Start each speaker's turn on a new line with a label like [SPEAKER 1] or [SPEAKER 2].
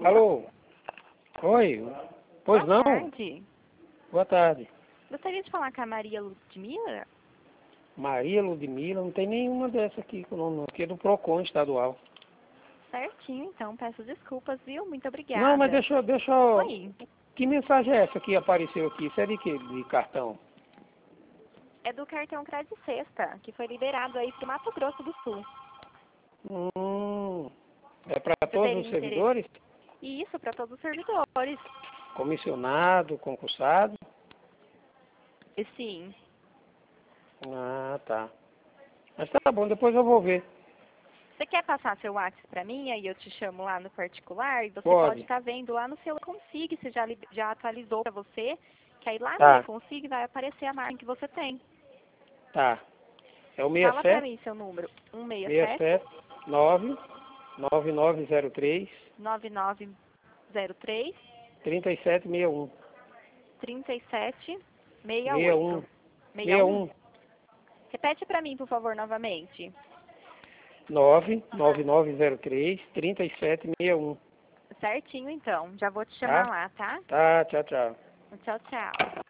[SPEAKER 1] Alô? Oi? Pois
[SPEAKER 2] Boa
[SPEAKER 1] não?
[SPEAKER 2] tarde.
[SPEAKER 1] Boa tarde.
[SPEAKER 2] Gostaria de falar com a Maria Ludmila?
[SPEAKER 1] Maria Ludmila, não tem nenhuma dessa aqui com o nome, não, aqui é do PROCON estadual.
[SPEAKER 2] Certinho, então. Peço desculpas, viu? Muito obrigada.
[SPEAKER 1] Não, mas deixa eu...
[SPEAKER 2] Oi.
[SPEAKER 1] Que mensagem é essa que apareceu aqui? Isso é de quê? De cartão?
[SPEAKER 2] É do cartão Crédito Sexta, que foi liberado aí pro Mato Grosso do Sul.
[SPEAKER 1] É para
[SPEAKER 2] Você
[SPEAKER 1] todos
[SPEAKER 2] teria
[SPEAKER 1] os
[SPEAKER 2] interesse?
[SPEAKER 1] servidores?
[SPEAKER 2] E isso para todos os servidores.
[SPEAKER 1] Comissionado, concursado?
[SPEAKER 2] E sim.
[SPEAKER 1] Ah, tá. Mas tá bom, depois eu vou ver.
[SPEAKER 2] Você quer passar seu WhatsApp para mim, aí eu te chamo lá no particular e você pode
[SPEAKER 1] Pode.
[SPEAKER 2] estar vendo lá no seu Config, se já atualizou para você, que aí lá no
[SPEAKER 1] Tá,
[SPEAKER 2] Config vai aparecer a marca que você tem.
[SPEAKER 1] tá. É o
[SPEAKER 2] Fala para
[SPEAKER 1] 67
[SPEAKER 2] mim seu número. 167
[SPEAKER 1] 67 9 9903
[SPEAKER 2] 9903
[SPEAKER 1] 3761.
[SPEAKER 2] 3768.
[SPEAKER 1] 61.
[SPEAKER 2] 61?
[SPEAKER 1] 61.
[SPEAKER 2] Repete para mim, por favor, novamente.
[SPEAKER 1] 99903 3761.
[SPEAKER 2] Certinho, então. Já vou te chamar
[SPEAKER 1] Tá?
[SPEAKER 2] lá, tá?
[SPEAKER 1] Tá, tchau, tchau.
[SPEAKER 2] Tchau, tchau.